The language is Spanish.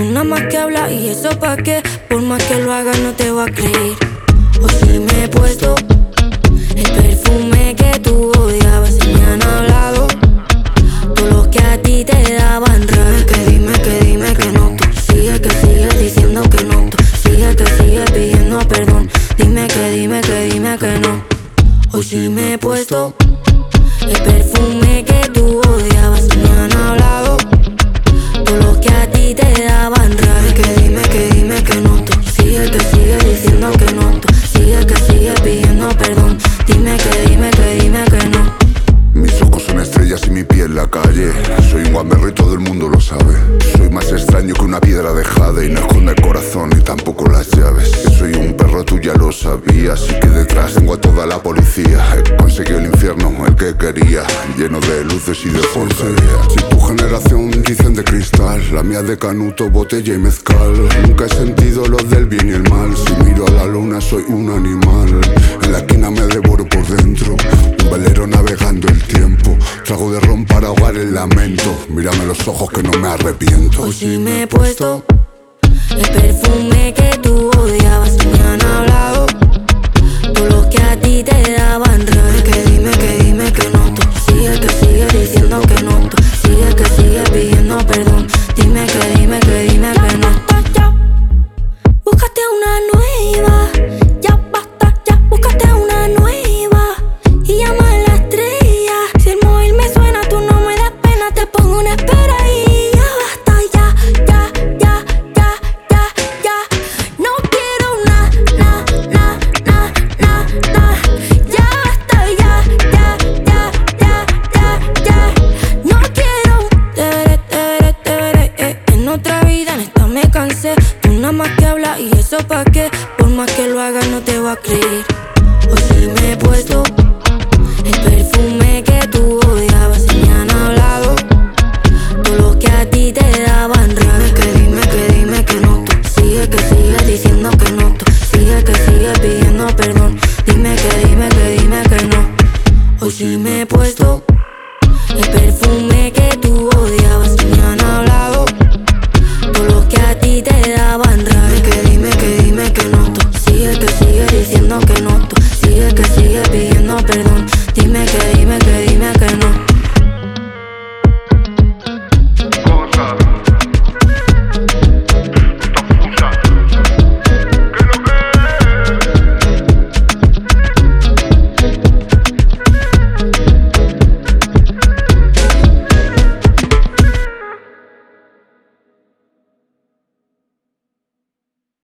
nada más que hablas y eso pa' qué. Por más que lo hagas no te voy a creer. Hoy sí me he puesto el perfume que tú odiabas y me han hablado todos los que a ti te daban rabia. Que dime que no. Tú sigues diciendo que no. Tú sigues pidiendo perdón. Dime que no. Hoy sí me he puesto el perfume que tú odiabas y me han hablado todos los que a ti te daban rabia. Que dime que no. Tú sigues diciendo que no. Tú sigues pidiendo perdón. Dime que no. Mis ojos son estrellas y mi piel la calle. Soy un guamerro y todo el mundo lo sabe. Soy más extraño que una piedra de jade y no esconde el corazón ni tampoco las llaves. Que soy un perro, tú ya lo sabías, y que detrás tengo a toda la policía. He conseguido el infierno, el que quería, lleno de luces y de porquería. Si tu generación dicen de cristal, la mía de canuto, botella y mezcal. Nunca he sentido lo del bien y el mal. Si miro a la luna soy un animal. En la esquina me devoro por dentro, un velero navegando el tiempo. Trago de ron para ahogar el lamento. Mírame los ojos que no me arrepiento. Hoy sí me he puesto el perfume que tú odiabas y me han hablado todos los que a ti te daban rabia. Que dime que no. Tú sigues diciendo que no. Tú sigues pidiendo perdón. Dime que no. Ya, búscate una nueva. Ya basta, ya, búscate una nueva. Y llama a la estrella. Si el móvil me suena, tú no me das pena. Te pongo una espera y ya basta, ya. No quiero na. Ya basta, ya. No quiero. Te veré. En otra vida, en esta me cansé. Tú nada más que hablas y eso pa' qué. Por más que lo hagas no te voy a creer. Hoy sí me he puesto el perfume que tú odiabas y me han hablado todos los que a ti te daban rabia. Que dime que no. Tú sigues diciendo que no. Tú sigues pidiendo perdón. Dime que no. Hoy sí me he puesto el perfume que tú odiabas y me han hablado todos los que a ti te daban